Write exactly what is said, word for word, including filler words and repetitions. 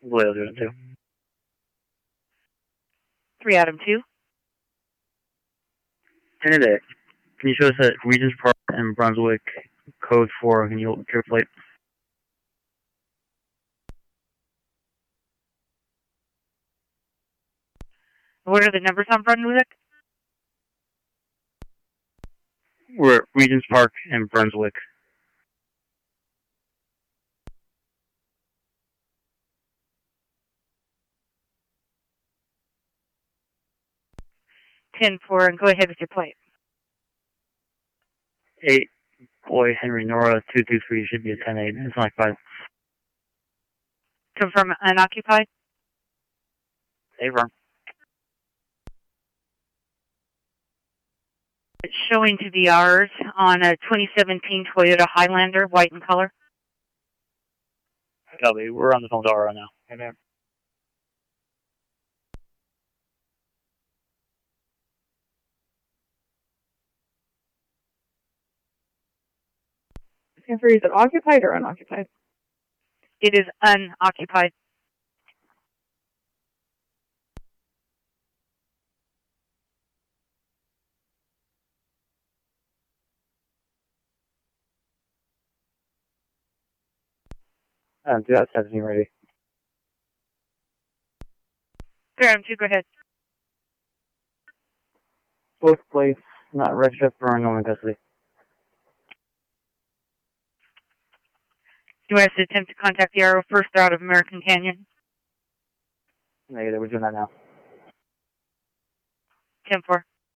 Loyal Unit two. three Adam two. ten eight. Can you show us at Regents Park and Brunswick, code four, can you hold your plate? What are the numbers on Brunswick? We're at Regents Park and Brunswick. ten four, and go ahead with your plate. eight, Boy, Henry, Nora, two two three, should be a ten eight. It's like five. Confirm unoccupied? Affirm. It's showing to be ours on a twenty seventeen Toyota Highlander, white in color. Copy. We're on the phone to R O now. Amen. Answer, is it occupied or unoccupied? It is unoccupied. Um, do that seventeen ready. three Adam two, go ahead. Both plates, not registered for no in custody. Do you want us to attempt to contact the R O first out of American Canyon? Negative, we're doing that now. ten four.